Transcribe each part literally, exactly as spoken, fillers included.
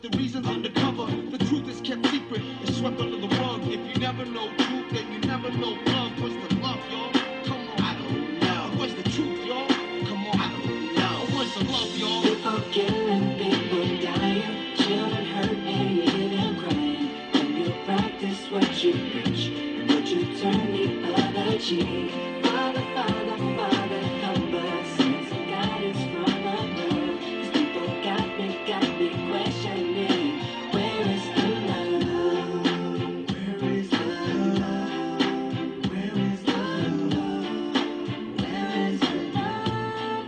The reason's undercover, the truth is kept secret, it's swept under the rug. If you never know truth, then you never know love. Where's the love, y'all? Come on, I don't know. Where's the truth, y'all? Come on, I don't know. Where's the love, y'all? People killing, people dying, children hurt and you hear them crying. When you practice what you preach, would you turn the other cheek? Father, Father, Father, help us, send some guidance from above. These people got me, got me questioning, where is the love? Where is the love? Where is the love? Where is the love?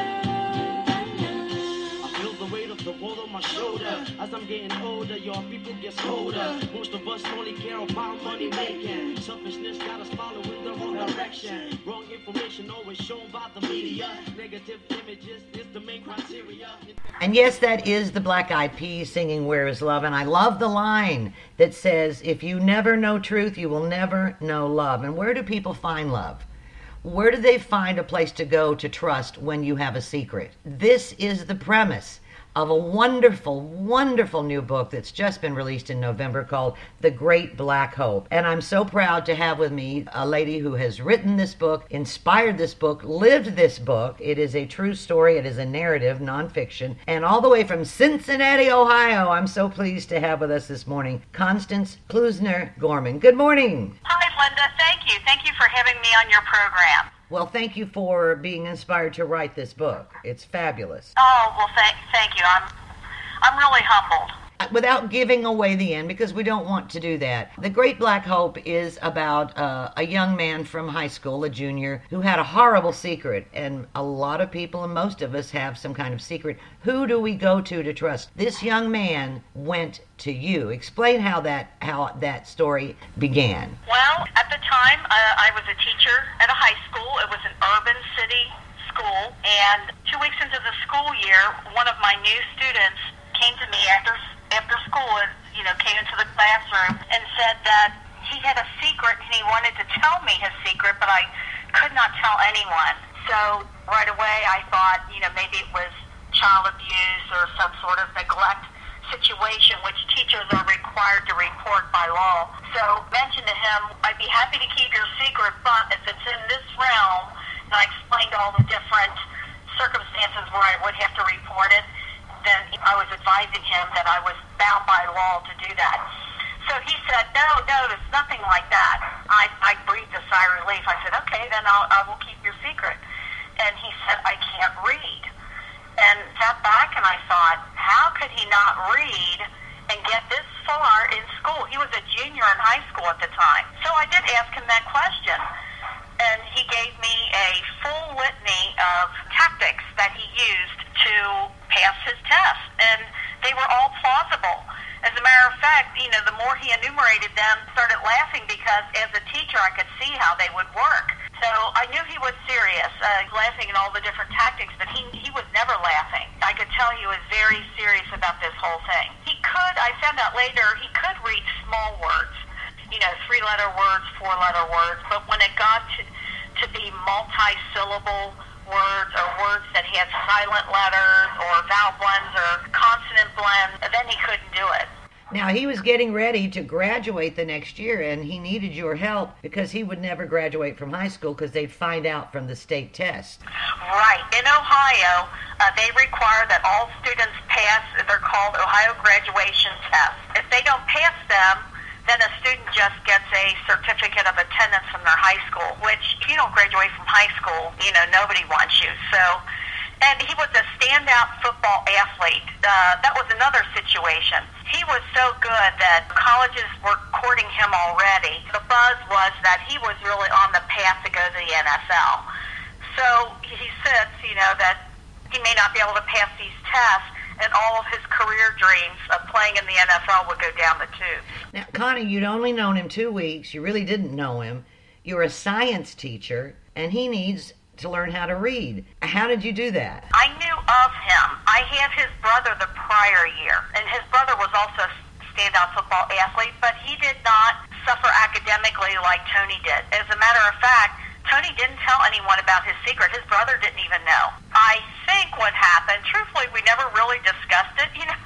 I feel the weight of the world on my shoulder. As I'm getting older, your people get colder. Most of us only care about money making. Selfishness got us following the wrong direction. Wrong information always shown by the media. Negative images is the main criteria. And yes, that is the Black Eyed Peas singing Where is Love? And I love the line that says, if you never know truth, you will never know love. And where do people find love? Where do they find a place to go to trust when you have a secret? This is the premise of a wonderful, wonderful new book that's just been released in November called The Great Black Hope. And I'm so proud to have with me a lady who has written this book, inspired this book, lived this book. It is a true story. It is a narrative, nonfiction. And all the way from Cincinnati, Ohio, I'm so pleased to have with us this morning Constance Klusner Gorman. Good morning. Hi, Linda. Thank you. Thank you for having me on your program. Well, thank you for being inspired to write this book. It's fabulous. Oh, well, thank, thank you. I'm, I'm really humbled. Without giving away the end, because we don't want to do that. The Great Black Hope is about uh, a young man from high school, a junior, who had a horrible secret. And a lot of people, and most of us, have some kind of secret. Who do we go to to trust? This young man went to you. Explain how that how that story began. Well, at the time, uh, I was a teacher at a high school. It was an urban city school. And two weeks into the school year, one of my new students came to me after after school and, you know, came into the classroom and said that he had a secret and he wanted to tell me his secret, but I could not tell anyone. So right away I thought, you know, maybe it was child abuse or some sort of neglect situation, which teachers are required to report by law. So I mentioned to him, I'd be happy to keep your secret, but if it's in this realm, and I explained all the different circumstances where I would have to report it, then I was advising him that I was bound by law to do that. So he said, no, no, there's nothing like that. I, I breathed a sigh of relief. I said, okay, then I'll, I will keep your secret. And he said, I can't read. And sat back and I thought, how could he not read and get this far in school? He was a junior in high school at the time. So I did ask him that question. And he gave me a full litany of tactics that he used to pass his test. And they were all plausible. As a matter of fact, you know, the more he enumerated them, I started laughing because as a teacher I could see how they would work. So I knew he was serious, uh, laughing at all the different tactics, but he he was never laughing. I could tell he was very serious about this whole thing. He could, I found out later, he could read small words, you know, three-letter words, four-letter words, but when it got to, to be multi-syllable words or words that had silent letters or vowel blends or consonant blends, then he couldn't do it. Now, he was getting ready to graduate the next year, and he needed your help because he would never graduate from high school because they'd find out from the state test. Right. In Ohio, uh, they require that all students pass, they're called Ohio graduation tests. If they don't pass them, then a student just gets a certificate of attendance from their high school, which if you don't graduate from high school, you know, nobody wants you. So, and he was a standout football athlete. Uh, that was another situation. He was so good that colleges were courting him already. The buzz was that he was really on the path to go to the N F L. So he says, you know, that he may not be able to pass these tests, and all of his career dreams of playing in the N F L would go down the tube. Now, Connie, you'd only known him two weeks. You really didn't know him. You're a science teacher, and he needs to learn how to read. How did you do that? I knew of him. I had his brother the prior year, and his brother was also a standout football athlete, but he did not suffer academically like Tony did. As a matter of fact, Tony didn't tell anyone about his secret. His brother didn't even know. I think what happened, truthfully, we never really discussed it, you know.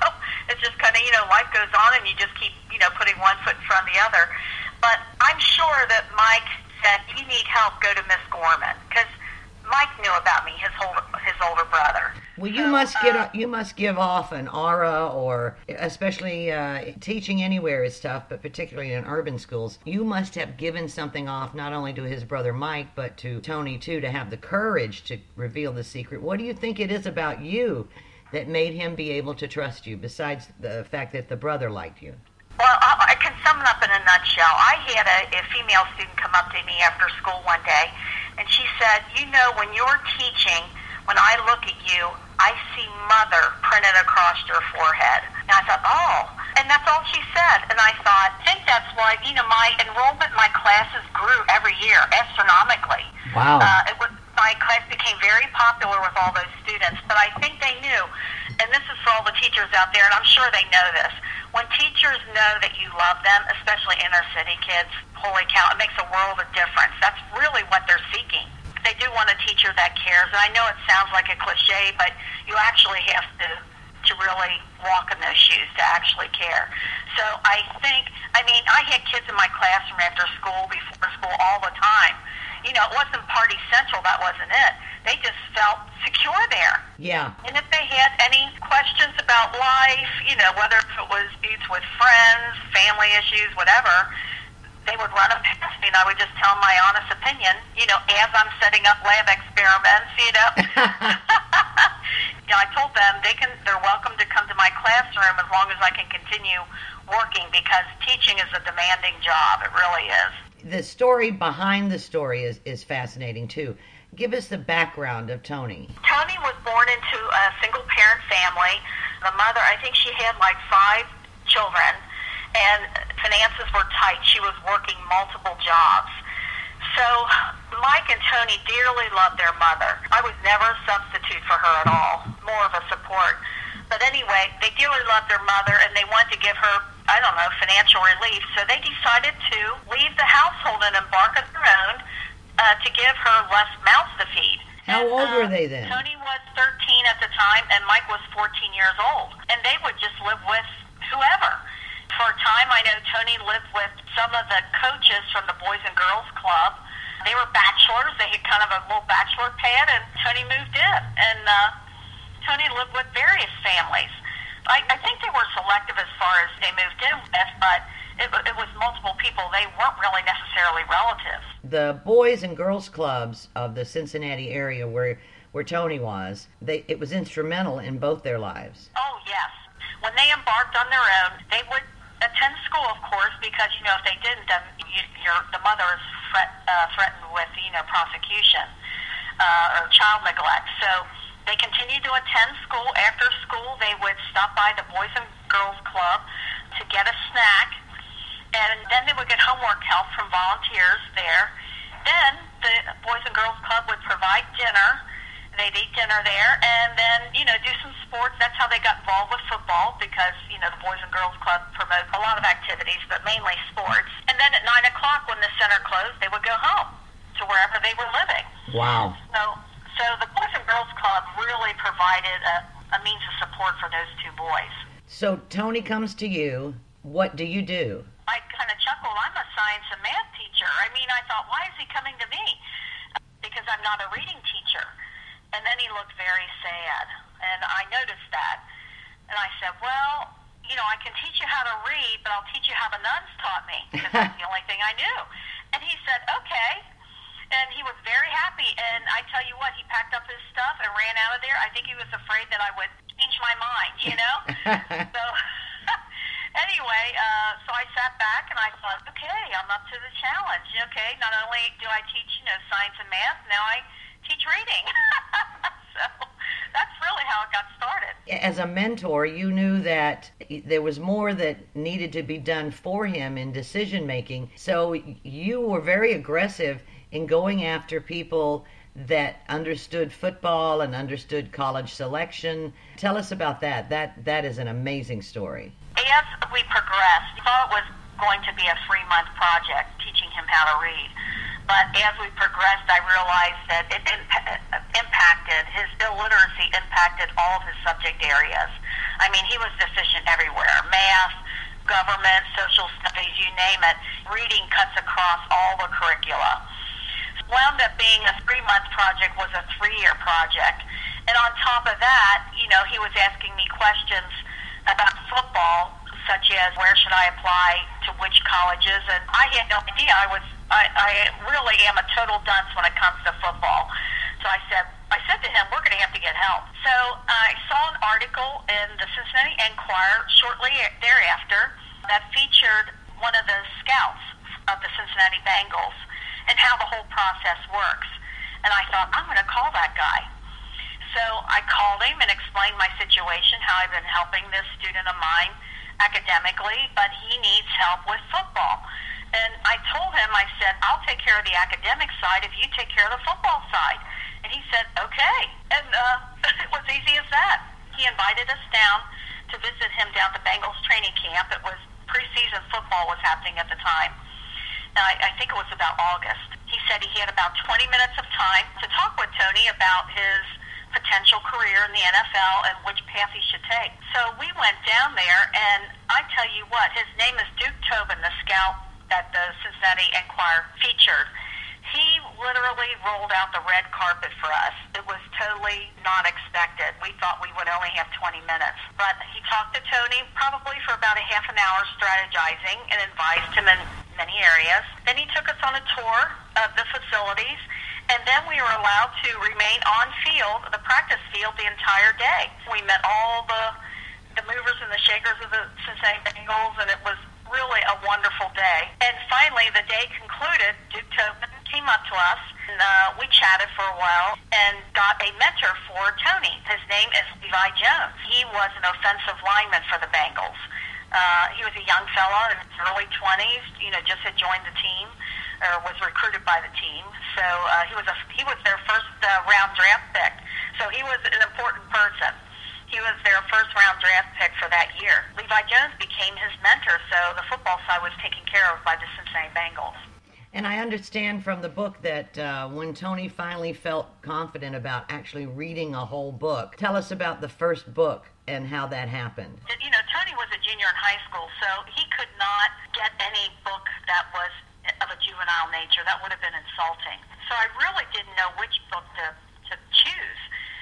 it's just kind of, you know, life goes on and you just keep, you know, putting one foot in front of the other. But I'm sure that Mike said, if you need help, go to Miss Gorman, because Mike knew about me, his older, his older brother. Well, you So, must get uh, you must give off an aura, or especially uh, teaching anywhere is tough, but particularly in urban schools, you must have given something off not only to his brother Mike, but to Tony too, to have the courage to reveal the secret. What do you think it is about you that made him be able to trust you, besides the fact that the brother liked you? Well, I I can sum it up in a nutshell. I had a, a female student come up to me after school one day, and she said, you know, when you're teaching, when I look at you, I see mother printed across your forehead. And I thought, oh, and that's all she said. And I thought, I think that's why, you know, my enrollment in my classes grew every year astronomically. Wow. Uh, it was, my class became very popular with all those students, but I think they knew, and this is for all the teachers out there, and I'm sure they know this, when teachers know that you love them, especially inner city kids, holy cow, it makes a world of difference. That's really what they're seeking. They do want a teacher that cares, and I know it sounds like a cliche, but you actually have to to really walk in those shoes to actually care. So I think, I mean, I had kids in my classroom after school, before school, all the time. You know, it wasn't party central, that wasn't it. They just felt secure there. Yeah. And if they had any questions about life, you know, whether it was disputes with friends, family issues, whatever, they would run them past me, and I would just tell them my honest opinion, you know, as I'm setting up lab experiments, you know. You know, I told them they can, they're welcome to come to my classroom as long as I can continue working, because teaching is a demanding job. It really is. The story behind the story is, is fascinating, too. Give us the background of Tony. Tony was born into a single-parent family. The mother, I think she had like five children, and finances were tight. She was working multiple jobs. So Mike and Tony dearly loved their mother. I was never a substitute for her at all, more of a support. But anyway, they dearly loved their mother, and they wanted to give her, I don't know, financial relief. So they decided to leave the household and embark on their own uh, to give her less mouths to feed. How And, old uh, were they then? Tony was thirteen at the time, and Mike was fourteen years old. And they would just live with whoever. For a time, I know Tony lived with some of the coaches from the Boys and Girls Club. They were bachelors. They had kind of a little bachelor pad, and Tony moved in. And uh, Tony lived with various families. I, I think they were selective as far as they moved in with, but it, it was multiple people. They weren't really necessarily relatives. The Boys and Girls Clubs of the Cincinnati area where, where Tony was, they, it was instrumental in both their lives. Oh, yes. When they embarked on their own, they would attend school, of course, because, you know, if they didn't, then you, your, the mother is threat, uh, threatened with, you know, prosecution uh, or child neglect. So they continued to attend school. After school, they would stop by the Boys and Girls Club to get a snack, and then they would get homework help from volunteers there. Then the Boys and Girls Club would provide dinner. They'd eat dinner there, and then, you know, do some sports. That's how they got involved with football, because, you know, the Boys and Girls Club promotes a lot of activities, but mainly sports. And then at nine o'clock, when the center closed, they would go home to wherever they were living. Wow. So, so the Boys and Girls Club really provided a, a means of support for those two boys. So Tony comes to you. What do you do? I kind of chuckled. I'm a science and math teacher. I mean, I thought, why is he coming to me? Because I'm not a reading teacher. And then he looked very sad, and I noticed that. And I said, well, you know, I can teach you how to read, but I'll teach you how the nuns taught me, because that's the only thing I knew. And he said, okay. And he was very happy. And I tell you what, he packed up his stuff and ran out of there. I think he was afraid that I would change my mind, you know? So anyway, uh, so I sat back and I thought, okay, I'm up to the challenge. Okay, not only do I teach, you know, science and math, now I teach reading. So that's really how it got started. As a mentor, you knew that there was more that needed to be done for him in decision making. So you were very aggressive in going after people that understood football and understood college selection. Tell us about that. That that is an amazing story. As we progressed, we thought it was going to be a three-month project, teaching him how to read. But as we progressed, I realized that it imp- impacted, his illiteracy impacted all of his subject areas. I mean, he was deficient everywhere. Math, government, social studies, you name it. Reading cuts across all the curricula. Wound up being a three-month project, was a three-year project. And on top of that, you know, he was asking me questions about football, such as where should I apply to which colleges, and I had no idea. I was, I, I really am a total dunce when it comes to football. So I said, I said to him, we're going to have to get help. So I saw an article in the Cincinnati Enquirer shortly thereafter that featured one of the scouts of the Cincinnati Bengals and how the whole process works. And I thought, I'm going to call that guy. So I called him and explained my situation, how I've been helping this student of mine academically, but he needs help with football. And I told him, I said, I'll take care of the academic side if you take care of the football side. And he said, okay. And uh, it was easy as that. He invited us down to visit him down at the Bengals training camp. It was preseason football was happening at the time. And I, I think it was about August. He said he had about twenty minutes of time to talk with Tony about his potential career in the N F L and which path he should take. So we went down there, and I tell you what, his name is Duke Tobin, the scout that the Cincinnati Enquirer featured. He literally rolled out the red carpet for us. It was totally not expected. We thought we would only have twenty minutes. But he talked to Tony probably for about a half an hour strategizing and advised him in many areas. Then he took us on a tour of the facilities, and then we were allowed to remain on field, the practice field, the entire day. We met all the the movers and the shakers of the Cincinnati Bengals, and it was really a wonderful day. And finally, the day concluded. Duke Tobin came up to us, and uh, we chatted for a while and got a mentor for Tony. His name is Levi Jones. He was an offensive lineman for the Bengals. Uh, he was a young fella in his early twenties, you know, just had joined the team, or was recruited by the team. So uh, he was a, he was their first uh, round draft pick. So he was an important person. He was their first round draft pick for that year. Levi Jones became his mentor, so the football side was taken care of by the Cincinnati Bengals. And I understand from the book that uh, when Tony finally felt confident about actually reading a whole book, tell us about the first book and how that happened. You know, Tony was a junior in high school, so he could not get any book that was of a juvenile nature. That would have been insulting. So I really didn't know which book to, to choose.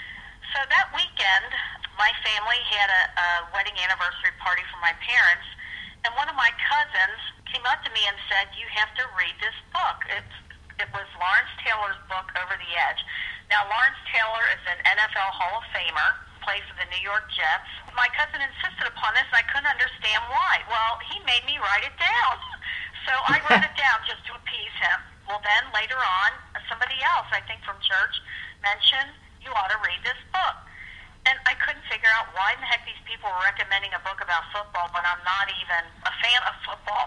So that weekend, my family had a, a wedding anniversary party for my parents, and one of my cousins came up to me and said, you have to read this book. It's, it was Lawrence Taylor's book, Over the Edge. Now, Lawrence Taylor is an N F L Hall of Famer, plays for the New York Jets. My cousin insisted upon this, and I couldn't understand why. Well, he made me write it down. So I wrote it down just to appease him. Well, then later on, somebody else, I think from church, mentioned, you ought to read this book. And I couldn't figure out why in the heck these people were recommending a book about football when I'm not even a fan of football.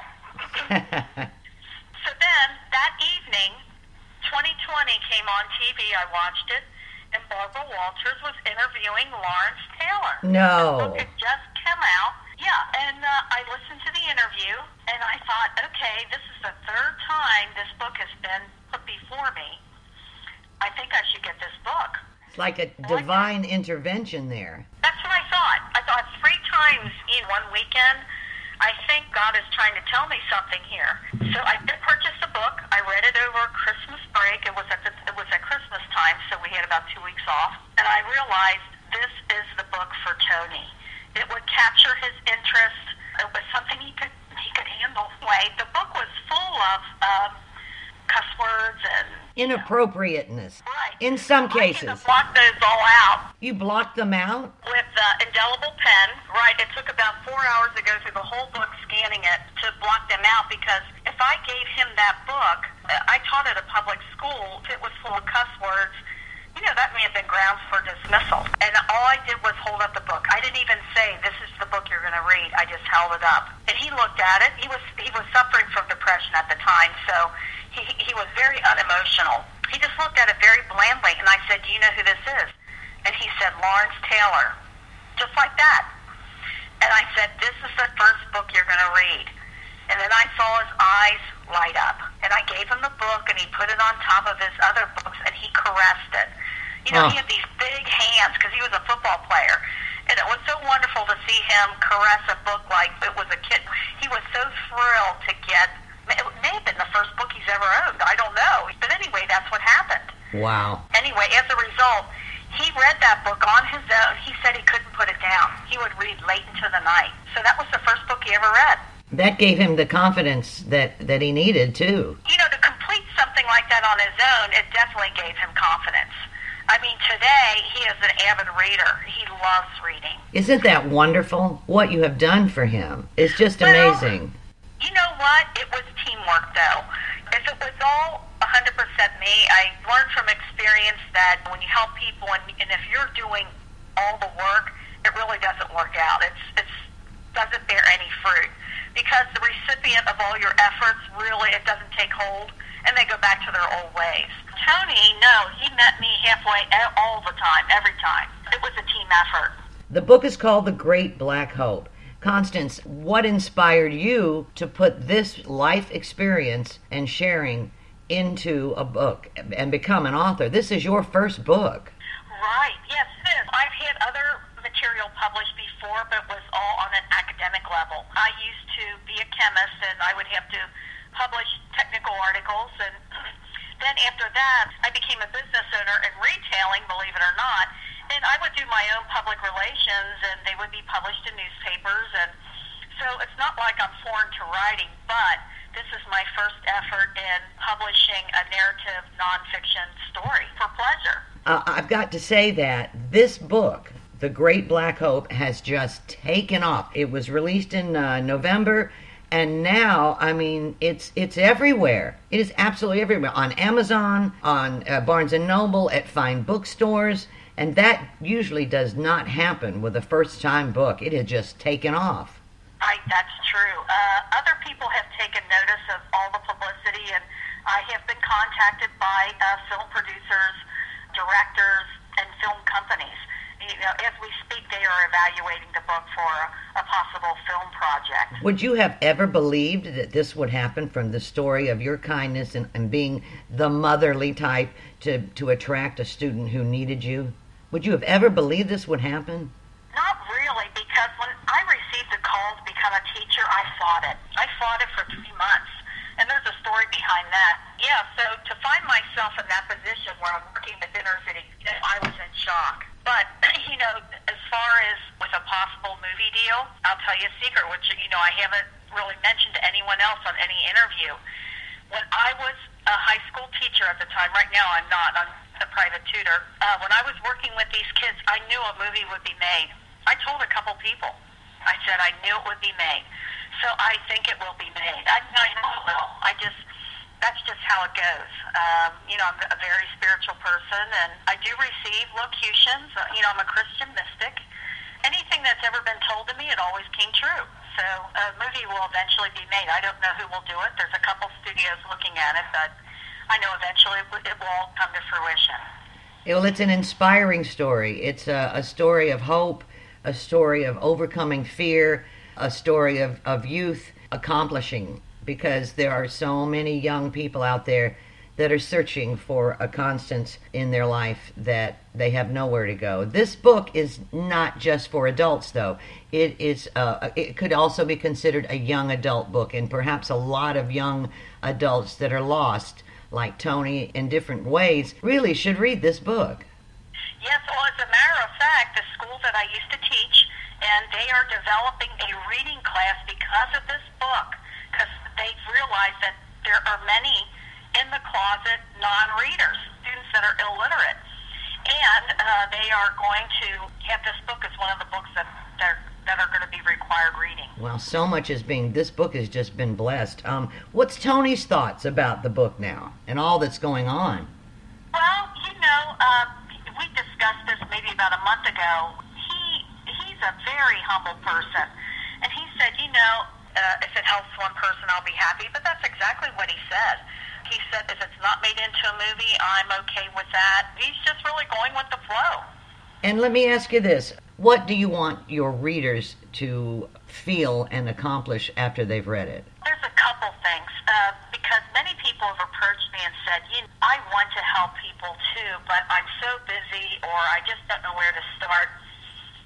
So then, that evening, twenty twenty came on T V. I watched it, and Barbara Walters was interviewing Lawrence Taylor. No. The book had just come out. Yeah, and uh, I listened to the interview, and I thought, okay, this is the third time this book has been put before me. I think I should get this book. It's like a divine intervention there. That's what I thought. I thought three times in one weekend, I think God is trying to tell me something here. So I did purchase the book. I read it over Christmas break. It was at the, it was at Christmas time, so we had about two weeks off. And I realized this is the book for Tony. It would capture his interest. It was something he could he could handle. Way the book was full of um, cuss words and inappropriateness. Right. In some I cases. had to block those all out. You blocked them out? With uh, indelible pen, right? It took about four hours to go through the whole book, scanning it to block them out, because if I gave him that book, I taught at a public school, if it was full of cuss words, you know, that may have been grounds for dismissal. And all I did was hold up the book. I didn't even say, this is the book you're going to read. I just held it up. And he looked at it. He was he was suffering from depression at the time, so he he was very unemotional. He just looked at it very blandly, and I said, do you know who this is? And he said, Lawrence Taylor. Just like that. And I said, this is the first book you're going to read. And then I saw his eyes light up. And I gave him the book, and he put it on top of his other books, and he caressed it. You know, Oh. He had these big hands because he was a football player. And it was so wonderful wonderful to see him caress a book like it was a kid. He was so thrilled to get, it may have been the first book he's ever owned. I don't know. But anyway, that's what happened. Wow. Anyway, as a result, he read that book on his own. He said he couldn't put it down. He would read late into the night. So that was the first book he ever read. That gave him the confidence that, that he needed, too. You know, to complete something like that on his own, it definitely gave him confidence. I mean, today, he is an avid reader. He loves reading. Isn't that wonderful? What you have done for him is just well, amazing. You know what? It was teamwork, though. If it was all one hundred percent me, I learned from experience that when you help people, and, and if you're doing all the work, it really doesn't work out. It's it's doesn't bear any fruit. Because the recipient of all your efforts, really, it doesn't take hold, and they go back to their old ways. Tony, no, he met me halfway all the time, every time. It was a team effort. The book is called The Great Black Hope. Constance, what inspired you to put this life experience and sharing into a book and become an author? This is your first book. Right, yes, it is. I've had other material published before, but it was all on an academic level. I used to be a chemist, and I would have to publish technical articles, and then after that, I became a business owner in retailing, believe it or not, and I would do my own public relations, and they would be published in newspapers, and so it's not like I'm foreign to writing, but this is my first effort in publishing a narrative nonfiction story for pleasure. Uh, I've got to say that this book, The Great Black Hope, has just taken off. It was released in uh, November, and now, I mean, it's it's everywhere. It is absolutely everywhere. On Amazon, on uh, Barnes and Noble, at fine bookstores, and that usually does not happen with a first-time book. It has just taken off. I, that's true. Uh, other people have taken notice of all the publicity, and I have been contacted by uh, film producers, directors, and film companies. You know, as we speak, they are evaluating the book for a, a possible film project. Would you have ever believed that this would happen from the story of your kindness and, and being the motherly type to, to attract a student who needed you? Would you have ever believed this would happen? Not really, because when I received the call to become a teacher, I fought it. I fought it for three months. And there's a story behind that. Yeah, so to find myself in that position where I'm working at Inner City, I was in shock. But, you know, as far as with a possible movie deal, I'll tell you a secret, which, you know, I haven't really mentioned to anyone else on any interview. When I was a high school teacher at the time, right now I'm not, I'm a private tutor, uh, when I was working with these kids, I knew a movie would be made. I told a couple people. I said I knew it would be made. So I think it will be made. I, I know it will. I just, that's just how it goes. Um, you know, I'm a very spiritual person, and I do receive locutions. Uh, you know, I'm a Christian mystic. Anything that's ever been told to me, it always came true. So a movie will eventually be made. I don't know who will do it. There's a couple studios looking at it, but I know eventually it will all come to fruition. Well, it's an inspiring story. It's a, a story of hope, a story of overcoming fear, a story of, of youth accomplishing, because there are so many young people out there that are searching for a Constance in their life that they have nowhere to go. This book is not just for adults, though. It is. Uh, it could also be considered a young adult book, and perhaps a lot of young adults that are lost, like Tony, in different ways, really should read this book. Yes, well, as a matter of fact, the school that I used to teach, and they are developing a reading class because of this book, because they've realized that there are many in the closet non-readers, students that are illiterate. And uh, they are going to have this book as one of the books that, that, that are going to be required reading. Well, so much is being, this book has just been blessed. Um, what's Tony's thoughts about the book now and all that's going on? Well, you know, uh, we discussed this maybe about a month ago. He He's a very humble person. And he said, you know, uh, if it helps one person, I'll be happy. But that's exactly what he said. He said, if it's not made into a movie, I'm okay with that. He's just really going with the flow. And let me ask you this. What do you want your readers to feel and accomplish after they've read it? There's a couple things. Uh, because many people have approached me and said, you know, I want to help people too, but I'm so busy or I just don't know where to start.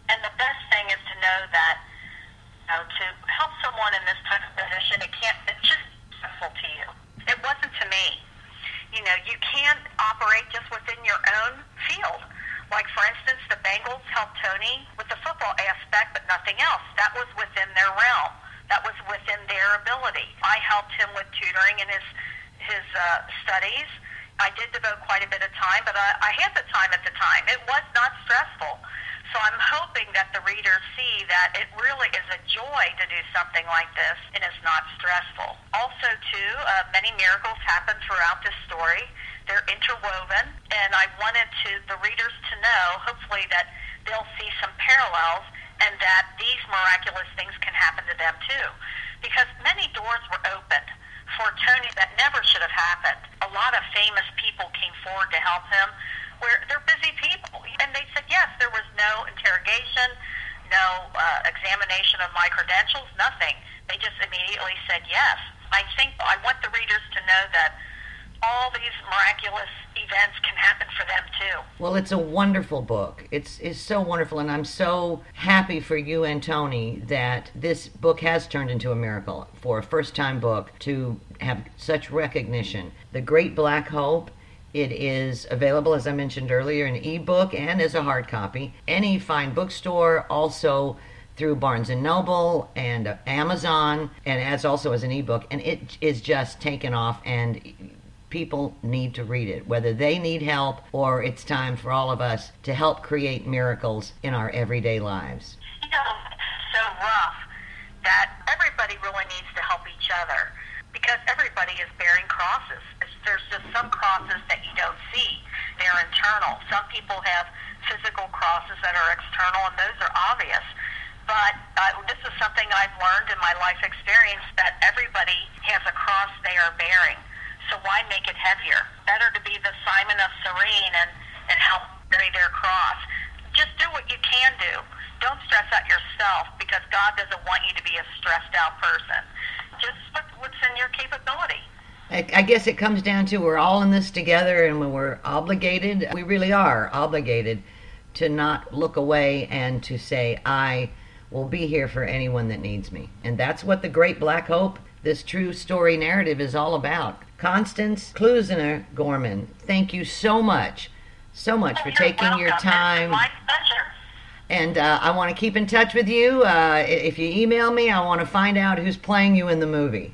And the best thing is to know that, you know, to help someone in this type of position, it can't, it's just stressful to you. It wasn't to me. You know, you can't operate just within your own field. Like, for instance, the Bengals helped Tony with the football aspect, but nothing else. That was within their realm. That was within their ability. I helped him with tutoring in his his uh, studies. I did devote quite a bit of time, but I, I had the time at the time. It was not stressful. So I'm hoping that the readers see that it really is a joy to do something like this and is not stressful. Also, too, uh, many miracles happen throughout this story. They're interwoven, and I wanted to the readers to know, hopefully, that they'll see some parallels and that these miraculous things can happen to them, too. Because many doors were opened for Tony that never should have happened. A lot of famous people came forward to help him, where they're busy people. And they said, yes, there was no interrogation, no uh, examination of my credentials, nothing. They just immediately said yes. I think I want the readers to know that all these miraculous events can happen for them too. Well, it's a wonderful book. It's, it's so wonderful, and I'm so happy for you and Tony that this book has turned into a miracle for a first-time book to have such recognition. The Great Black Hope, it is available, as I mentioned earlier, in ebook and as a hard copy. Any fine bookstore, also through Barnes and Noble and uh, Amazon, and as also as an ebook, and it is just taken off, and people need to read it, whether they need help or it's time for all of us to help create miracles in our everyday lives. You know, it's so rough that everybody really needs to help each other because everybody is bearing crosses. It's, there's just some crosses that you don't see. They're internal. Some people have physical crosses that are external, and those are obvious. But uh, this is something I've learned in my life experience, that everybody has a cross they are bearing. So why make it heavier? Better to be the Simon of Cyrene and, and help carry their cross. Just do what you can do. Don't stress out yourself, because God doesn't want you to be a stressed out person. Just what's in your capability. I, I guess it comes down to we're all in this together, and when we're obligated, we really are obligated to not look away and to say, I will be here for anyone that needs me. And that's what the Great Black Hope, this true story narrative, is all about. Constance Klusener Gorman, thank you so much, so much for You're taking welcome. your time. It's my pleasure. And uh, I want to keep in touch with you. Uh, if you email me, I want to find out who's playing you in the movie.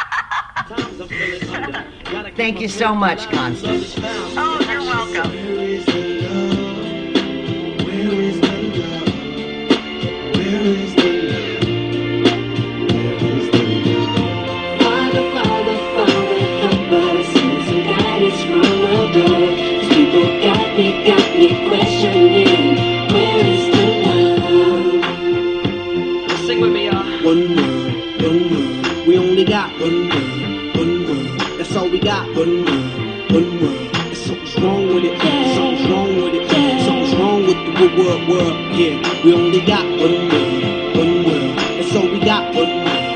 Thank you so much, Constance. Oh, you're welcome. Where is the love? Where is the love? Where is the love? Where is the love? Father, Father, Father, help us. Send some guidance from above. These people got me, got me questioning. Where is the love? Sing with me, y'all. One word, one word. We only got one word, one word. That's all we got. One word, one word. There's something's wrong with it. Something's wrong with it. Something's wrong with the word, word, word. Yeah, we only got one word, one word. That's all we got. One word.